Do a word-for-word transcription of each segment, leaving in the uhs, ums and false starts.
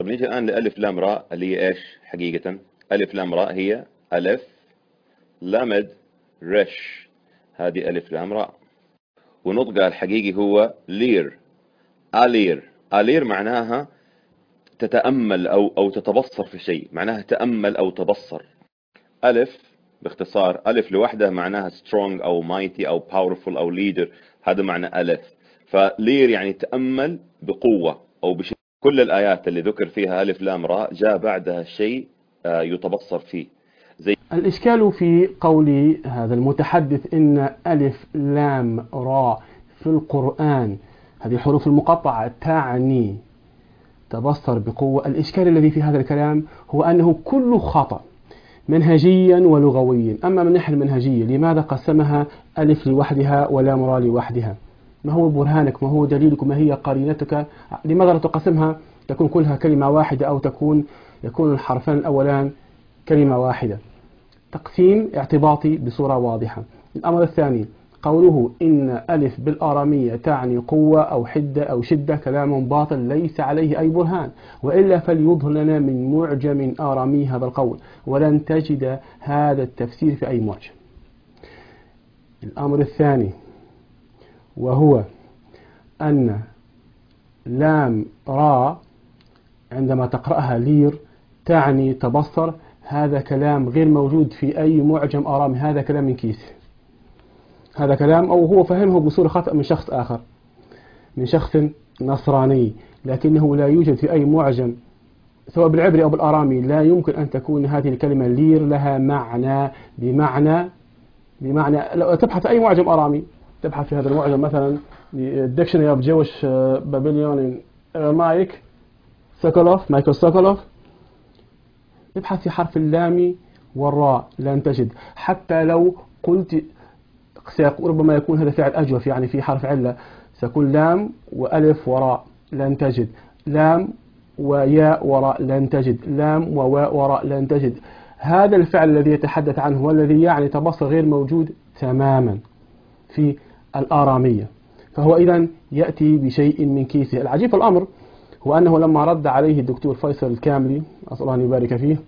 طب نيجي الآن لألف لام راء اللي هي إيش حقيقة؟ ألف لام راء هي ألف لامد رش، هذه ألف لام راء. ونطقها الحقيقي هو لير، ألير. ألير معناها تتأمل أو أو تتبصر في شيء، معناها تأمل أو تبصر. ألف باختصار، ألف لوحدها معناها strong أو mighty أو powerful أو leader، هذا معنى ألف. فلير يعني تأمل بقوة أو بشيء. كل الآيات اللي ذكر فيها ألف لام راء جاء بعدها شيء آه، يتبصر فيه. زي الإشكال في قول هذا المتحدث إن ألف لام راء في القرآن هذه الحروف المقطعة تعني تبصر بقوة. الإشكال الذي في هذا الكلام هو أنه كله خطأ منهجيا ولغويا. أما من الناحية المنهجية، لماذا قسمها ألف لوحدها ولام راء لوحدها؟ ما هو برهانك؟ ما هو دليلك؟ ما هي قرينتك؟ لماذا لا تقسمها تكون كلها كلمة واحدة، أو تكون يكون الحرفان الأولان كلمة واحدة؟ تقسيم اعتباطي بصورة واضحة. الأمر الثاني، قوله إن ألف بالآرامية تعني قوة أو حدة أو شدة كلام باطل ليس عليه أي برهان، وإلا فليظهر لنا من معجم آرامي هذا القول، ولن تجد هذا التفسير في أي معجم. الأمر الثاني وهو أن لام را عندما تقرأها لير تعني تبصر، هذا كلام غير موجود في أي معجم آرامي، هذا كلام من كيسه، هذا كلام أو هو فهمه بصورة خطأ من شخص آخر، من شخص نصراني، لكنه لا يوجد في أي معجم سواء بالعبري أو بالآرامي. لا يمكن أن تكون هذه الكلمة لير لها معنى بمعنى بمعنى لو تبحث في أي معجم آرامي، تبحث في هذا المعجم مثلا Dictionary of Jewish Babylonian Aramaic سوكولوف، مايكل سوكولوف، ابحث في حرف اللام والراء لن تجد. حتى لو قلت ربما يكون هذا فعل أجوف، يعني في حرف علة، سيكون لام وألف وراء لن تجد، لام وياء وراء لن تجد، لام وواء وراء لن تجد. هذا الفعل الذي يتحدث عنه والذي يعني تبصر غير موجود تماما في الآرامية، فهو إذن يأتي بشيء من كيسه. العجيب في الأمر هو أنه لما رد عليه الدكتور فيصل الكاملي أسأل الله أن يبارك فيه،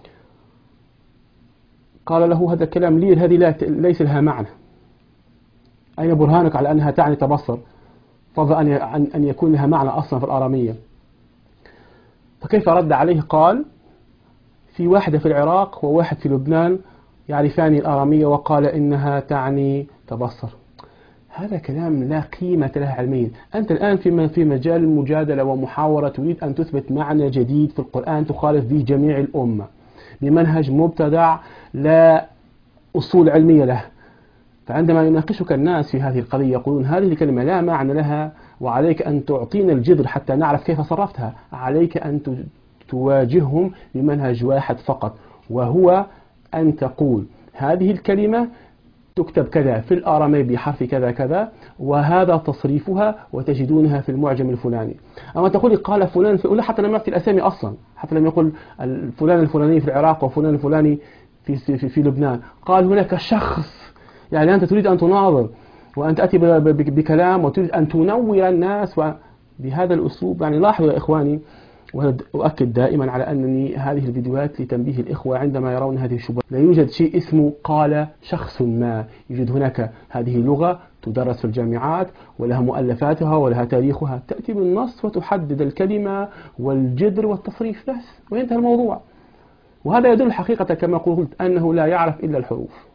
قال له هذا الكلام لير هذه لا ليس لها معنى، أين برهانك على أنها تعني تبصر، فضل أن أن يكون لها معنى أصلا في الآرامية؟ فكيف رد عليه؟ قال في واحدة في العراق وواحد في لبنان يعرفان الآرامية وقال إنها تعني تبصر. هذا كلام لا قيمة له علميا. أنت الآن في في مجال مجادلة ومحاورة، تريد أن تثبت معنى جديد في القرآن تخالف به جميع الأمة بمنهج مبتدع لا أصول علمية له. فعندما يناقشك الناس في هذه القضية يقولون هذه الكلمة لا معنى لها وعليك أن تعطينا الجذر حتى نعرف كيف صرفتها، عليك أن تواجههم بمنهج واحد فقط، وهو أن تقول هذه الكلمة تكتب كذا في الآرامي بحرف كذا كذا وهذا تصريفها وتجدونها في المعجم الفلاني. أما تقول قال فلان فلان حتى لم يعطي الأسامي أصلا، حتى لم يقل فلان الفلاني في العراق وفلان الفلاني في, في, في, في لبنان، قال هناك شخص. يعني أنت تريد أن تناظر وأن تأتي بكلام وتريد أن تنور الناس بهذا الأسلوب. يعني لاحظوا يا إخواني، وأؤكد دائما على أنني هذه الفيديوهات لتنبيه الإخوة عندما يرون هذه الشبهات. لا يوجد شيء اسمه قال شخص ما، يوجد هناك هذه لغة تدرس في الجامعات ولها مؤلفاتها ولها تاريخها، تأتي بالنص وتحدد الكلمة والجذر والتصريف بس وينتهي الموضوع. وهذا يدل حقيقة كما قلت أنه لا يعرف إلا الحروف.